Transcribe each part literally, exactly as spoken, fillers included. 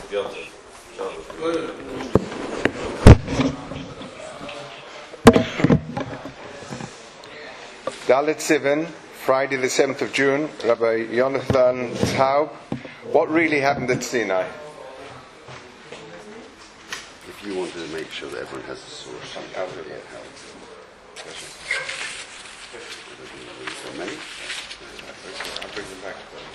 Dalit Sivan, Friday the seventh of June, Rabbi Jonathan Taub. What really happened at Sinai? If you wanted to make sure that everyone has a source, I'll really help. So many? I'll bring them back.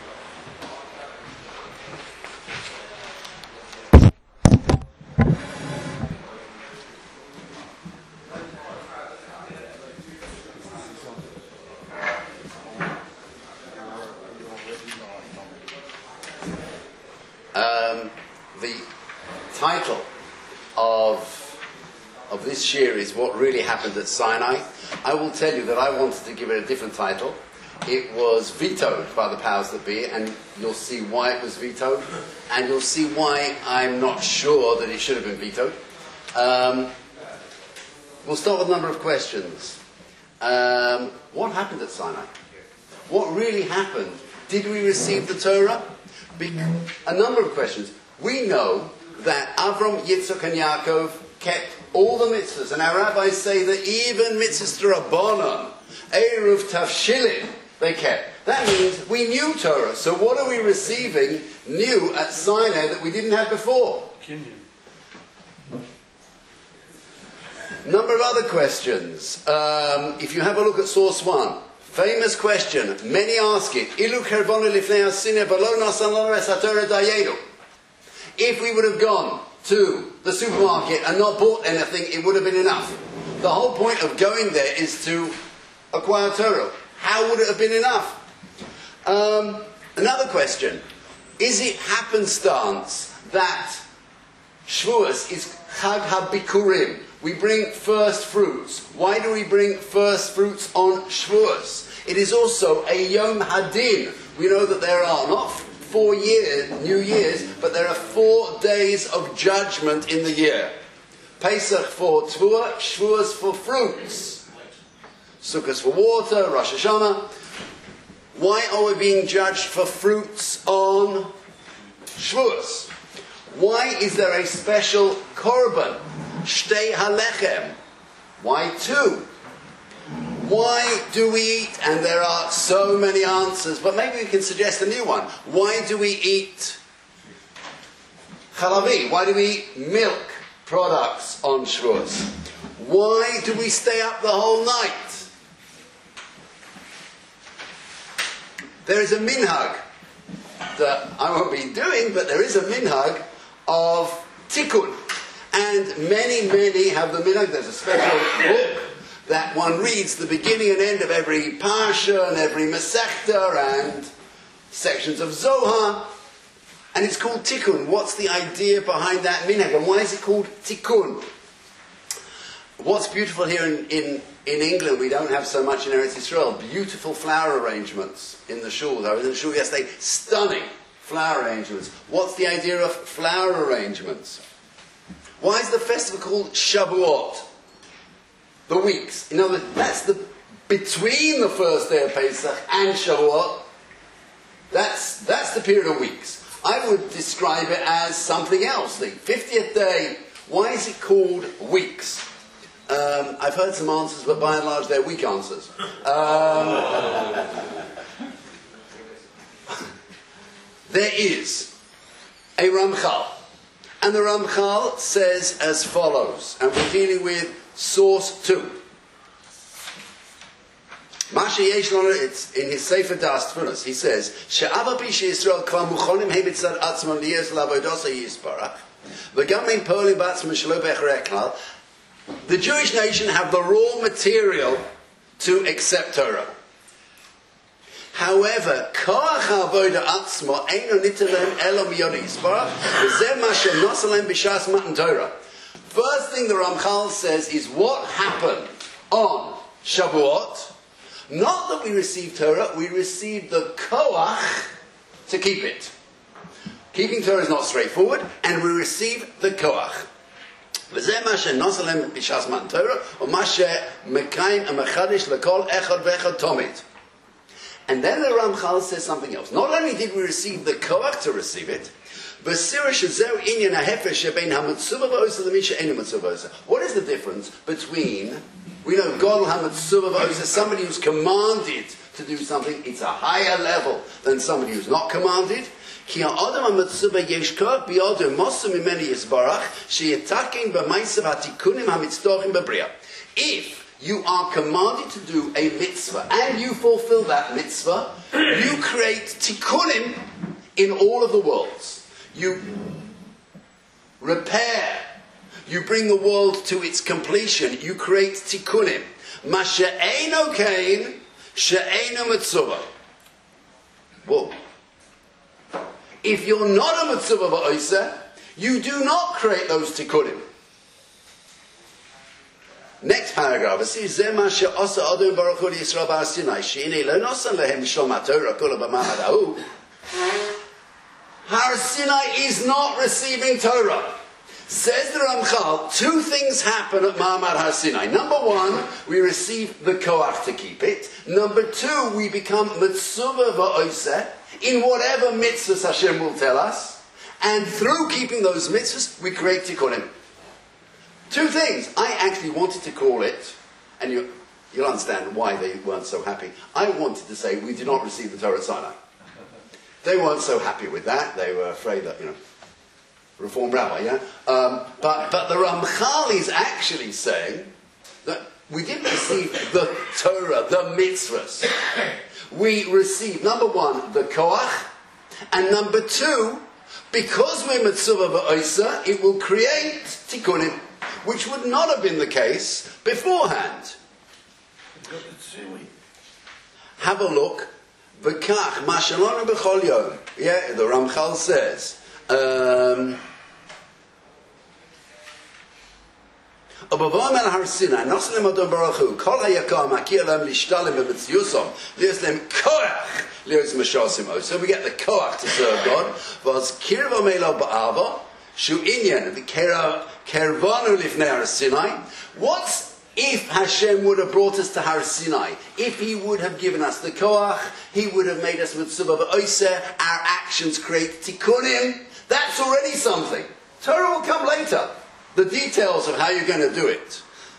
Um, the title of of this year is What Really Happened at Sinai. I will tell you that I wanted to give it a different title. It was vetoed by the powers that be, and you'll see why it was vetoed, and you'll see why I'm not sure that it should have been vetoed. Um, we'll start with a number of questions. Um, what happened at Sinai? What really happened? Did we receive the Torah? Be- a number of questions. We know that Avram, Yitzchak, and Yaakov kept all the mitzvahs, and our rabbis say that even mitzvahs d'Rabbanan, Eruv Tavshilin, they kept. That means we knew Torah. So what are we receiving new at Sinai that we didn't have before? Kinyan. Number of other questions. Um, if you have a look at source one, famous question, many ask it, Ilu kervonu lifnei hasine v'lo nasan lanu es haTorah dayenu. If we would have gone to the supermarket and not bought anything, it would have been enough. The whole point of going there is to acquire Torah. How would it have been enough? Um, another question. Is it happenstance that Shavuos is Chag HaBikurim? We bring first fruits. Why do we bring first fruits on Shavuos? It is also a Yom Hadin. We know that there are not four years, New Years, but there are four days of judgment in the year. Pesach for Tvua, Shavuos for fruits. Sukkot for water, Rosh Hashanah. Why are we being judged for fruits on Shavuos? Why is there a special korban? Shtei halechem. Why two? Why do we eat? And there are so many answers, but maybe we can suggest a new one. Why do we eat chalavi? Why do we eat milk products on Shavuos? Why do we stay up the whole night? There is a minhag that I won't be doing, but there is a minhag of tikkun. And many, many have the minhag. There's a special book that one reads the beginning and end of every parsha and every masechta and sections of Zohar. And it's called tikkun. What's the idea behind that minhag? And why is it called tikkun? What's beautiful here in, in, in England, we don't have so much in Eretz Yisrael. Beautiful flower arrangements in the shul. I was in the shul yesterday. Stunning flower arrangements. What's the idea of flower arrangements? Why is the festival called Shavuot? The weeks. In other words, that's the between the first day of Pesach and Shavuot. That's that's the period of weeks. I would describe it as something else. The fiftieth day. Why is it called weeks? Um, I've heard some answers, but by and large they're weak answers. Um, there is a Ramchal. And the Ramchal says as follows, and we're dealing with source two. Masha Yeshlon, it's in his Sefer Das Tfunos, he says, She'ava pi she'Yisrael kvar muchonim he mitzad atzmon liyos la'avodosa yisbarach, v'gam ein polim b'atzmon shelo b'echarei klal. The Jewish nation have the raw material to accept Torah. However, koach ha'avoda atzmo eino nitin lehem elo miyod yisbarach, v'zeh ma she'nosa lehem b'shas matan Torah. First thing the Ramchal says is what happened on Shavuot. Not that we received Torah, we received the koach to keep it. Keeping Torah is not straightforward, and we received the koach. And then the Ramchal says something else. Not only did we receive the koach to receive it, What is the difference between, we know Godel HaMetzuva V'Osa, somebody who's commanded to do something, it's a higher level than somebody who's not commanded. If you are commanded to do a mitzvah and you fulfill that mitzvah, you create tikkunim in all of the worlds. You repair, you bring the world to its completion, you create tikkunim. Ma she'eino kain, she'eino mitzvah. Whoa. If you're not a mitzvah v'oisa, you do not create those tikkunim. Next paragraph, it says, "Zeh ma she'asa Adon Baruch Hu Yisrael B'Har Sinai, she'inei lo nosan lehem mishlam haTorah kula b'ma'amad hahu." Har Sinai is not receiving Torah. Says the Ramchal, two things happen at Ma'amad Har Sinai. Number one, we receive the koach to keep it. Number two, we become mitzvah v'oiseh in whatever mitzvahs Hashem will tell us. And through keeping those mitzvahs, we create tikkunim. Two things. I actually wanted to call it, and you, you'll understand why they weren't so happy. I wanted to say we did not receive the Torah at Sinai. They weren't so happy with that. They were afraid that, you know, Reform rabbi, yeah? Um, but, but the Ramchal is actually saying that we didn't receive the Torah, the mitzvahs. We received, number one, the koach, and number two, because we're mitzvah v'oisa, it will create tikkunim, which would not have been the case beforehand. Have a look. V'kach, ma shalonu b'chol yom. Yeah, the Ramchal says, Um, so we get the koach to serve God. What's if Hashem would have brought us to Har Sinai? If He would have given us the koach, He would have made us mitzvah v'oiseh. Our actions create tikkunim. That's already something. Torah will come later. The details of how you're going to do it.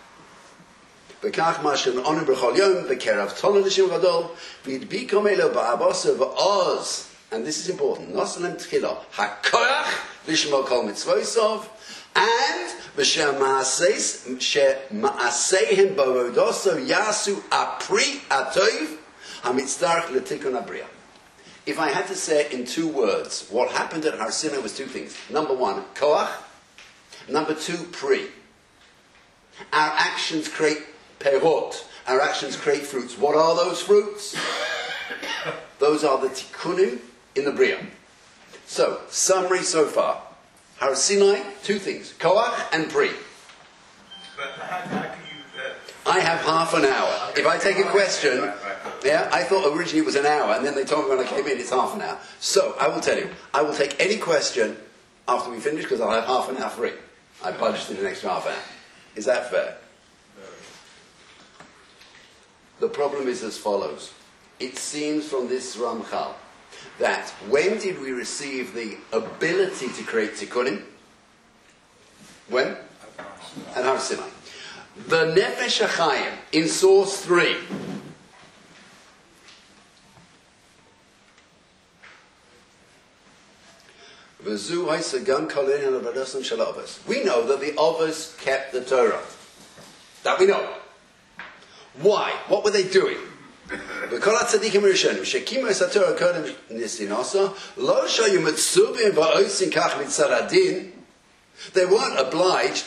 And this is important. And if I had to say it in two words, what happened at Har Sinai was two things. Number one, koach. Number two, pri. Our actions create perot. Our actions create fruits. What are those fruits? Those are the tikkunim in the bria. So, summary so far. Har Sinai, two things. Koach and pri. But how, how can you... Uh... I have half an hour. If I take a question... Right, right, right. Yeah, I thought originally it was an hour, and then they told me when I came in it's half an hour. So, I will tell you, I will take any question after we finish, because I'll have half an hour free. I budgeted an extra half an hour. Is that fair? The problem is as follows. It seems from this Ramchal that when did we receive the ability to create tikkunim? When? At Har Sinai. The Nefesh HaChaim in source three. We know that the Avos kept the Torah. That we know. Why? What were they doing? They weren't obliged.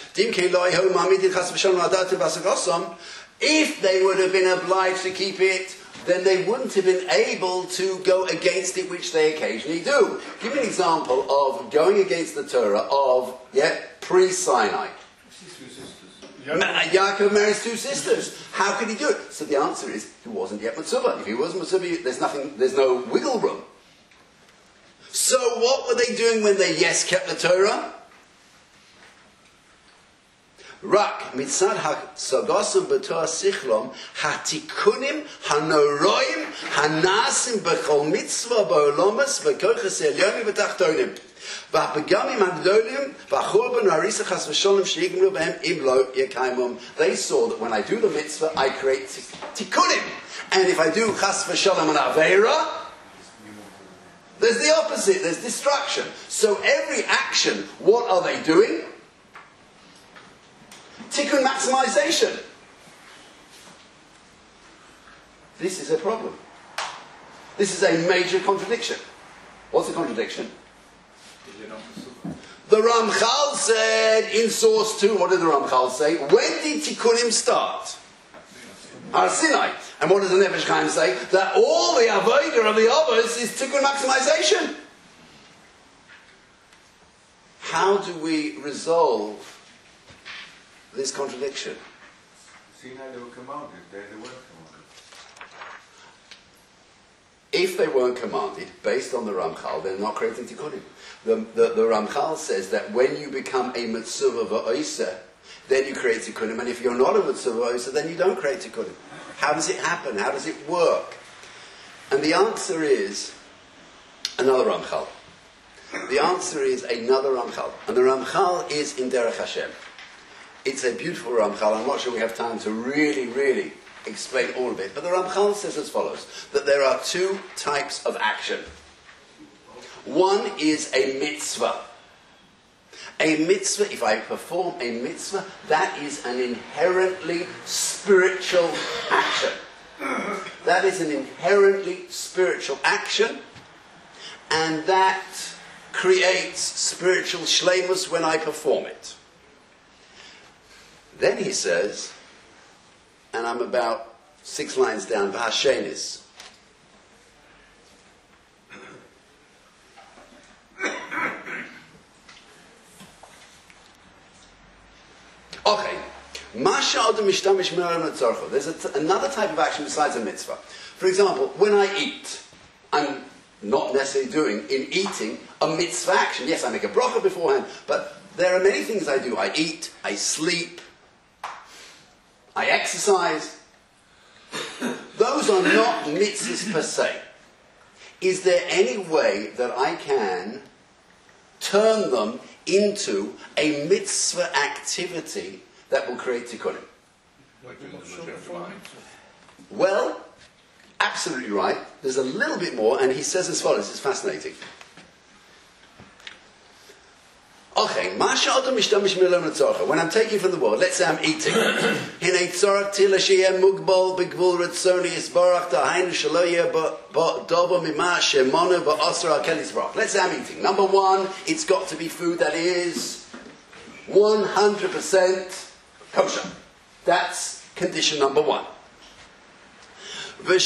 If they would have been obliged to keep it, then they wouldn't have been able to go against it, which they occasionally do. Give me an example of going against the Torah of, yeah, pre-Sinai. Ma- Yaakov marries two sisters. How could he do it? So the answer is, he wasn't yet Mitzvah. If he wasn't Mitzvah, there's nothing, there's no wiggle room. So what were they doing when they, yes, kept the Torah? Rak mitzad ha-sagosam b'toa sichlom ha-tikunim ha-noroim ha-nasim b'chol mitzvah ba'olomas v'koiches elyonim v'tachtonim. They saw that when I do the mitzvah, I create tikkunim. And if I do chas v'shalom an aveira, there's the opposite, there's destruction. So every action, what are they doing? Tikkun maximization. This is a problem. This is a major contradiction. What's the contradiction? The Ramchal said in source two, what did the Ramchal say? When did Tikkunim start? Har Sinai. And what does the Nefesh Chaim say? That all the avodah of the Avos is Tikkun maximization. How do we resolve this contradiction? Sinai, they were commanded. They, they weren't commanded. If they weren't commanded, based on the Ramchal, they're not creating Tikkunim. The, the, the Ramchal says that when you become a Mitzvah v'oiseh, then you create Tikkunim, and if you're not a Mitzvah v'oiseh, then you don't create Tikkunim. How does it happen? How does it work? And the answer is another Ramchal. The answer is another Ramchal. And the Ramchal is in Derech Hashem. It's a beautiful Ramchal. I'm not sure we have time to really, really explain all of it. But the Ramchal says as follows, that there are two types of action. One is a mitzvah. A mitzvah, if I perform a mitzvah, that is an inherently spiritual action. That is an inherently spiritual action, and that creates spiritual shleimus when I perform it. Then he says, and I'm about six lines down, v'hashenis. Okay. There's a t- another type of action besides a mitzvah. For example, when I eat, I'm not necessarily doing, in eating, a mitzvah action. Yes, I make a bracha beforehand, but there are many things I do. I eat, I sleep, I exercise. Those are not mitzvahs per se. Is there any way that I can turn them into a mitzvah activity that will create tikkunim? Well, absolutely right. There's a little bit more, and he says as follows. It's fascinating. Okay, when I'm taking from the world, let's say I'm eating. Let's say I'm eating. Number one, it's got to be food that is one hundred percent kosher. That's condition number one. That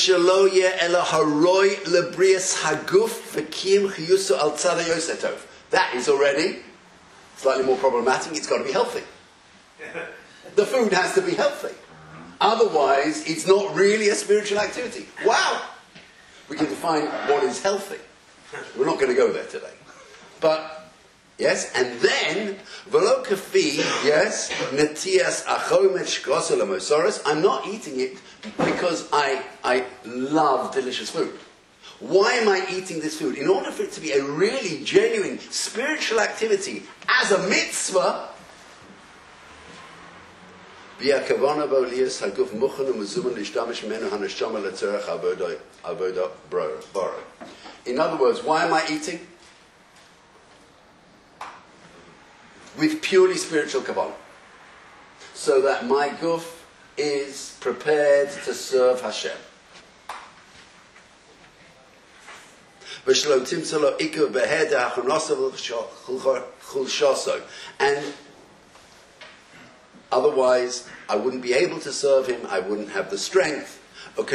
is already slightly more problematic. It's got to be healthy. The food has to be healthy. Otherwise, it's not really a spiritual activity. Wow! We can define what is healthy. We're not going to go there today. But, yes, and then, v'lo kafi, yes, netias achomet shkosel amosoros. I'm not eating it because I, I love delicious food. Why am I eating this food? In order for it to be a really genuine spiritual activity as a mitzvah, in other words, why am I eating? With purely spiritual kavanah. So that my guf is prepared to serve Hashem. And otherwise, I wouldn't be able to serve him, I wouldn't have the strength. And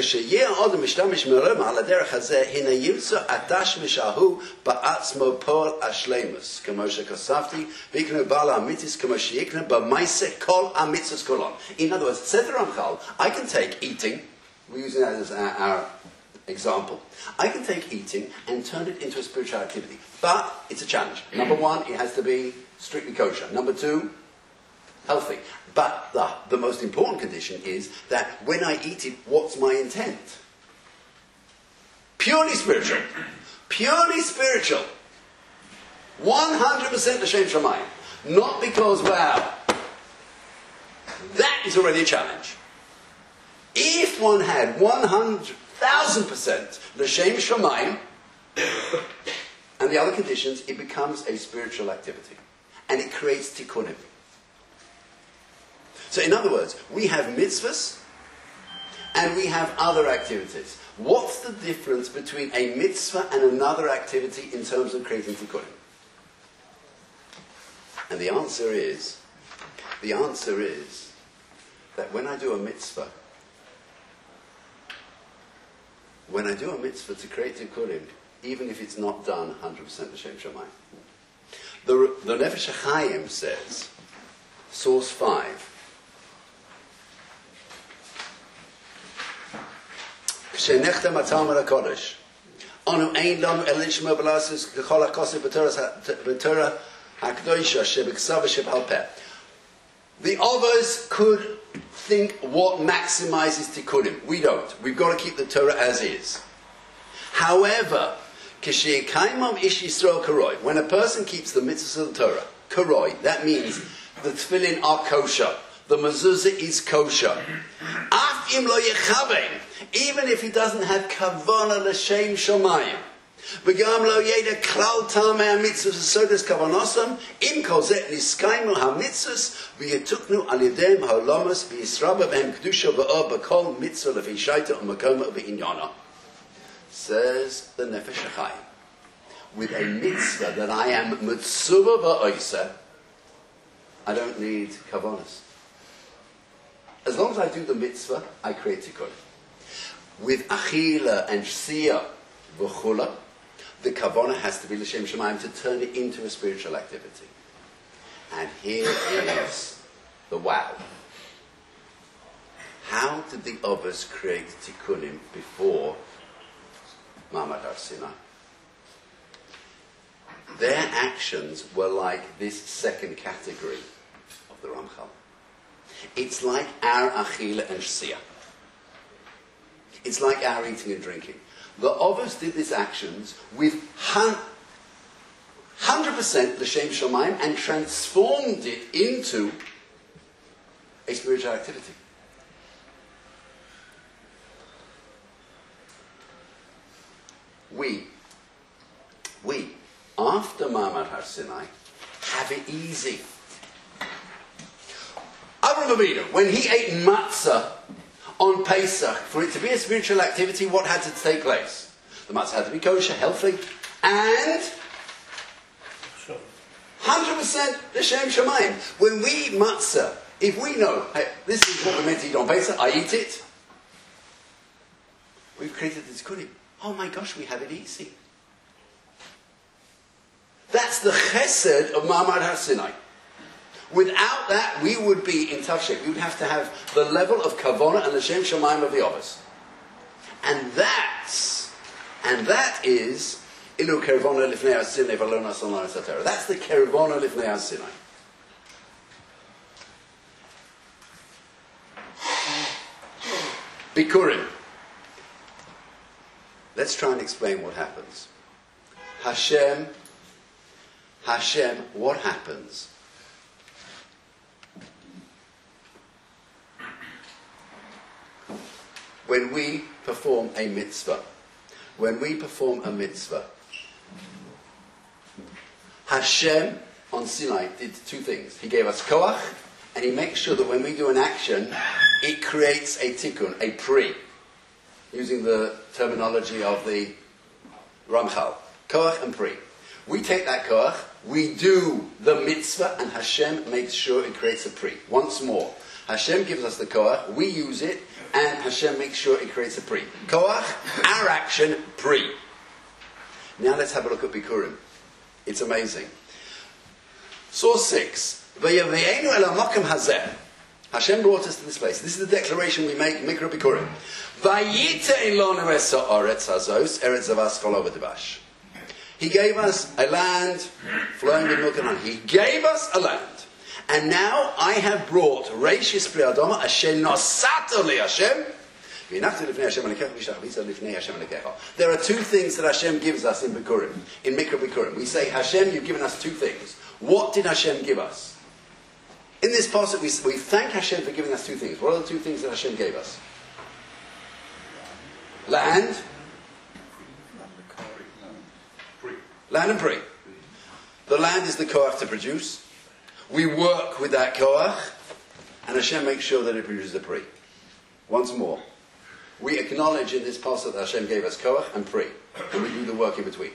in other words, said the Ramchal, I can take eating, we're using that as our, our example, I can take eating and turn it into a spiritual activity. But it's a challenge. Number one, it has to be strictly kosher. Number two, healthy. But the, the most important condition is that when I eat it, what's my intent? Purely spiritual. Purely spiritual. one hundred percent L'Shem Shamayim. Not because, wow, that is already a challenge. If one had one hundred thousand percent L'Shem Shamayim, and the other conditions, it becomes a spiritual activity. And it creates tikkunim. So in other words, we have mitzvahs, and we have other activities. What's the difference between a mitzvah and another activity in terms of creating tikkunim? And the answer is, the answer is that when I do a mitzvah, when I do a mitzvah to create tikkunim, even if it's not done one hundred percent L'Shem Shamayim. The, the Nefesh HaChaim says, source five, כשנחתם הטעם על הקודש, אנו אין לנו אלא לשמוע ולעשות ככל הכוסף בתורה הקדושה שבכתב ושבעל פה. The others could think what maximizes tikkunim. We don't. We've got to keep the Torah as is. However, when a person keeps the mitzvahs of the Torah, karoi, that means the tefillin are kosher, the mezuzah is kosher. Even if he doesn't have kavanah l'shem shamayim, v'gam lo yeda klal tamei hamitzvahs v'sodas kavanosam, im kol zeh niskaymu hamitzvahs v'yetuknu al yedem ha'olamos v'yisraba b'hem kedusha v'or b'kol mitzvah lefi shaita u'makoma v'inyana. Says the Nefesh HaChaim, with a mitzvah that I am mitzvah v'oiseh, I don't need kavanas. As long as I do the mitzvah, I create tikkun. With achila and shia v'chula, the kavanah has to be l'shem shamayim to turn it into a spiritual activity. And here is the wow. How did the others create tikkunim before Ma'amad Har Sinai? Their actions were like this second category of the Ramchal. It's like our achila and shia. It's like our eating and drinking. The others did these actions with one hundred percent l'shem shamayim and transformed it into a spiritual activity. We, we, after Ma'amad Har Sinai, have it easy. Avraham Avinu, when he ate matzah on Pesach, for it to be a spiritual activity, what had to take place? The matzah had to be kosher, healthy, and one hundred percent l'shem shamayim. When we eat matzah, if we know, hey, this is what we're meant to eat on Pesach, I eat it, we've created this tikkunim. Oh my gosh, we have it easy. That's the chesed of Ma'amad Har Sinai. Without that, we would be in tough shape. We would have to have the level of kavanah and the Shem Shamayim of the others. And that's, and that is, Ilu Kervona Lifnei HaSinai V'lo Nasan La'aretz HaTorah. That's the Kervona Lifnei HaSinai. Bikurim. Let's try and explain what happens. Hashem, Hashem, what happens? When we perform a mitzvah, when we perform a mitzvah, Hashem on Sinai did two things. He gave us koach, and he makes sure that when we do an action, it creates a tikkun, a pri, using the terminology of the Ramchal. Koach and pri. We take that koach, we do the mitzvah, and Hashem makes sure it creates a pri. Once more, Hashem gives us the koach, we use it, and Hashem makes sure it creates a pri. Koach, our action, pri. Now let's have a look at Bikurim. It's amazing. Source six. V'yaveinu el hamakom hazeh. Hashem brought us to this place. This is the declaration we make, Mikra Bikurim. Vayitein lonu es ha'aretz hazos, eretz zavas chol v'devash. He gave us a land flowing with milk and honey. He gave us a land. And now I have brought Reishis Pri Adama Asher Nosato Li Hashem There are two things that Hashem gives us in Bikurim, in Mikra Bikurim. We say, Hashem, you've given us two things. What did Hashem give us? In this passage, we, we thank Hashem for giving us two things. What are the two things that Hashem gave us? Land. Land and Pri. The land is the koach to produce. We work with that koach, and Hashem makes sure that it produces the Pri. Once more, we acknowledge in this passage that Hashem gave us koach and Pri, and we do the work in between.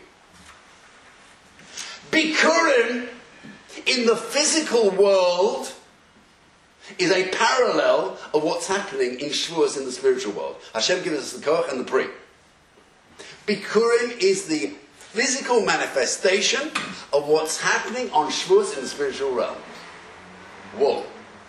Bikurim, in the physical world, is a parallel of what's happening in Shavuos in the spiritual world. Hashem gives us the koach and the Pri. Bikurim is the physical manifestation of what's happening on Shavuos in the spiritual realm. Whoa.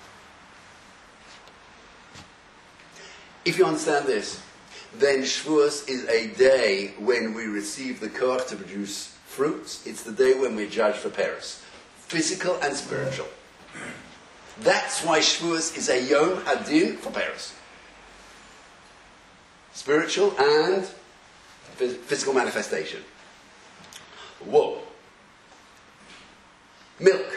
If you understand this, then Shavuos is a day when we receive the koach to produce fruits. It's the day when we judge for Paris, physical and spiritual. That's why Shavuos is a Yom Hadin for Paris. Spiritual and physical manifestation. Whoa. Milk.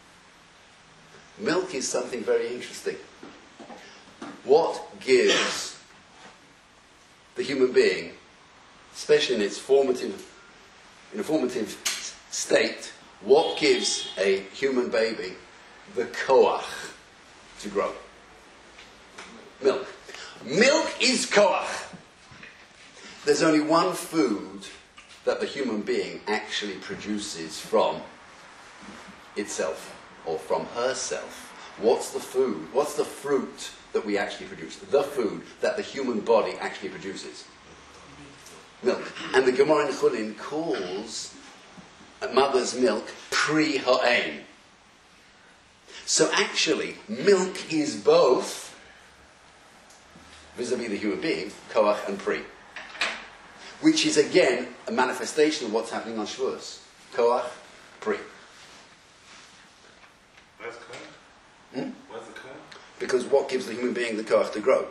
Milk is something very interesting. What gives the human being, especially in its formative, in a formative state, what gives a human baby the koach to grow? Milk. Milk is koach. There's only one food that the human being actually produces from itself, or from herself. What's the food? What's the fruit that we actually produce? The food that the human body actually produces. Milk. And the Gemara in Chulin calls a mother's milk Pri Ha'ein. So actually, milk is both, vis-a-vis the human being, koach and Pri. Which is again a manifestation of what's happening on Shavuos. Koach, Pri. Where's the koach? Hmm? Where's the koach? Because what gives the human being the koach to grow?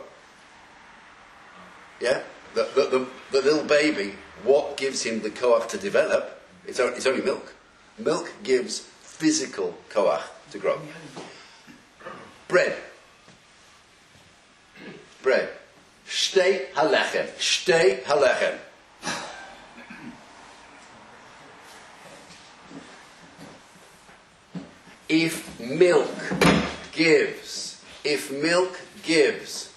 Yeah? The, the, the, the little baby, what gives him the koach to develop? It's only, it's only milk. Milk gives physical koach to grow. Bread. Bread. Shtei halechem. Shtei halechem. If milk gives, if milk gives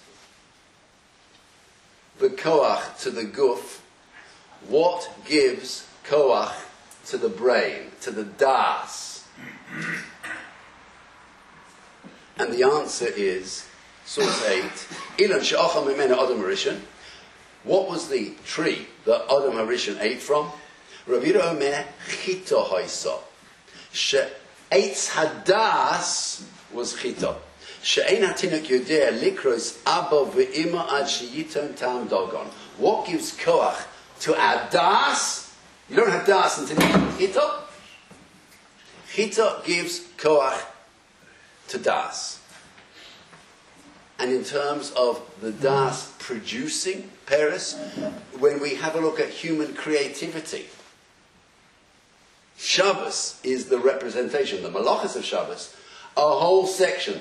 the koach to the guf, what gives koach to the brain, to the das? And the answer is, source eight, Ilan she'achal mimena Adam Harishon. What was the tree that Adam Harishon ate from? Rav Yehuda Omer chito haisa. She'etz hadas was chito. She'ein hatinok yodea likros abba ve'ima ad sheyiton tam dogon. What gives koach to our das? You don't have das until you eat chito. Chito gives koach to das. And in terms of the das producing Paris, when we have a look at human creativity, Shabbos is the representation, the malachas of Shabbos, a whole section,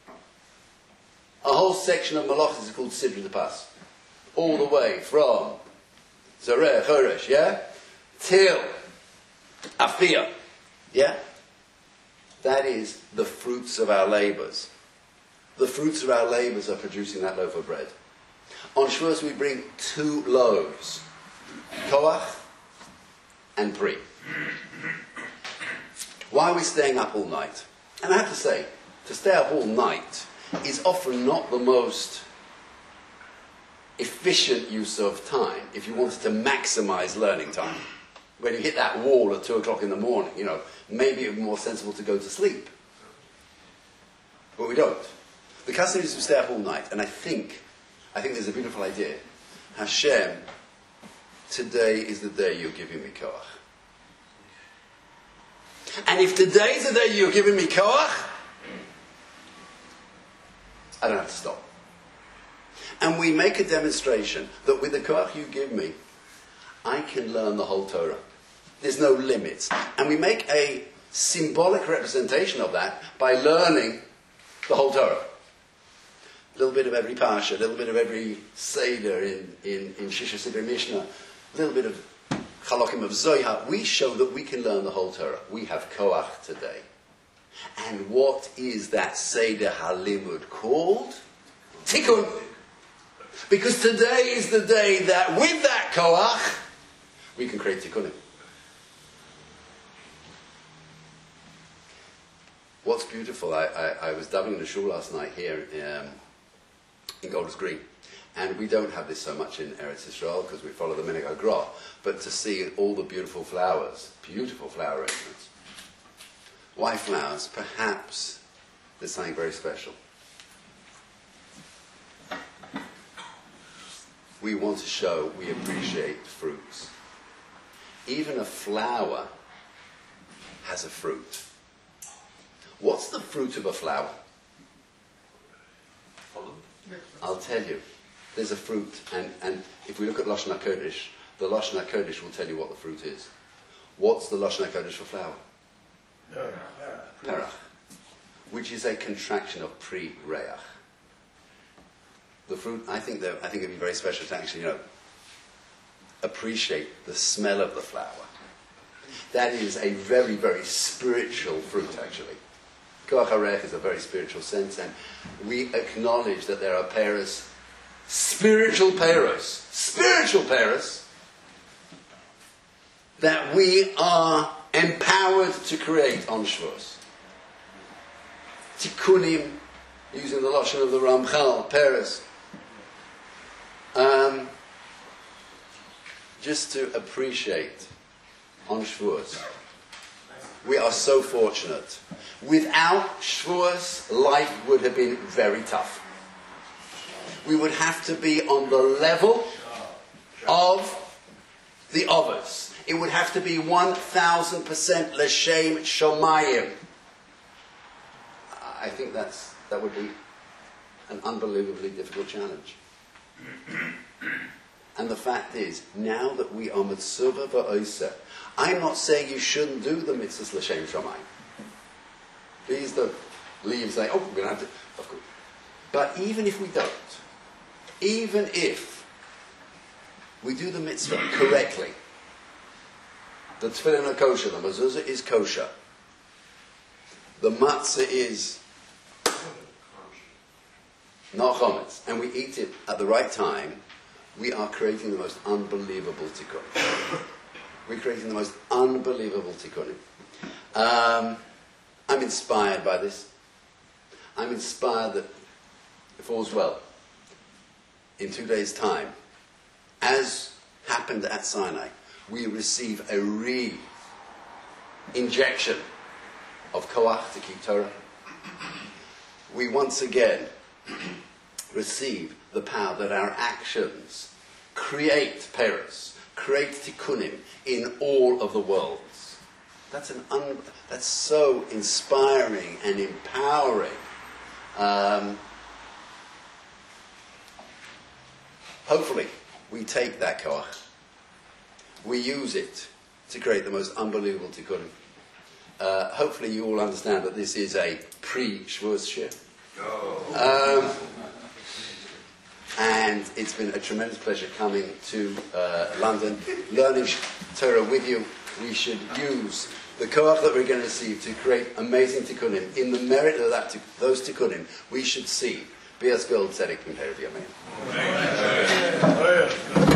a whole section of malachas is called Sidra de Pas, all the way from Zareh, Choresh, yeah, till Afiyah, yeah. That is the fruits of our labours. The fruits of our labours are producing that loaf of bread. On Shavuos we bring two loaves, koach and Pri. Why are we staying up all night? And I have to say, to stay up all night is often not the most efficient use of time if you wanted to maximise learning time. When you hit that wall at two o'clock in the morning, you know, maybe it would be more sensible to go to sleep. But we don't. The custom is to stay up all night, and I think, I think there's a beautiful idea. Hashem, today is the day you're giving me koach. And if today is the day you're giving me koach, I don't have to stop. And we make a demonstration that with the koach you give me, I can learn the whole Torah. There's no limits. And we make a symbolic representation of that by learning the whole Torah. A little bit of every parsha, a little bit of every seder in, in, in Shisha Siddur Mishnah, a little bit of Chalokim of Zohar. We show that we can learn the whole Torah. We have koach today. And what is that Seder HaLimud called? Tikkun. Because today is the day that with that koach, we can create tikkunim. What's beautiful, I, I, I was davening in a shul last night here um, in Golders Green, and we don't have this so much in Eretz Yisrael because we follow the Minhag HaGra, but to see all the beautiful flowers, beautiful flower arrangements. Why flowers? Perhaps there's something very special. We want to show we appreciate fruits. Even a flower has a fruit. What's the fruit of a flower? I'll tell you. There's a fruit, and, and if we look at Lashon HaKodesh, the Lashon HaKodesh will tell you what the fruit is. What's the Lashon HaKodesh for flower? Perach, which is a contraction of pre-reach. The fruit, I think that I think it'd be very special to actually, you know, appreciate the smell of the flower. That is a very, very spiritual fruit, actually. Koach HaReich is a very spiritual sense, and we acknowledge that there are peros, spiritual peros, spiritual peros, that we are empowered to create on Shavuos. Tikkunim, using the Lashon of the Ramchal, peros. Um, just to appreciate on Shavuos. We are so fortunate. Without Shavuos, life would have been very tough. We would have to be on the level of the others. It would have to be one thousand percent l'shem shomayim. I think that's that would be an unbelievably difficult challenge. And the fact is, now that we are mitzvah v'oiseh, I'm not saying you shouldn't do the mitzvahs l'shem shomayim. Please don't leave and say, oh, we're going to have to. Of course. But even if we don't, even if we do the mitzvah correctly, the tefillin are kosher, the mezuzah is kosher, the matzah is not chometz, and we eat it at the right time, we are creating the most unbelievable tikkun. We're creating the most unbelievable tikkunim. Um, I'm inspired by this. I'm inspired that if all's well, in two days' time, as happened at Sinai, we receive a re-injection of koach to keep Torah. We once again receive the power that our actions create peros, create tikkunim in all of the worlds. That's an un- that's so inspiring and empowering. Um, hopefully, we take that koach, we use it to create the most unbelievable tikkunim. Uh, hopefully, you all understand that this is a pre-Shavuos shir. Um, and it's been a tremendous pleasure coming to uh, London, learning Torah with you. We should use the koach that we're going to receive to create amazing tikkunim. In the merit of that, those tikkunim, we should see Bias Gold Tzedek B'Meherav Yamein.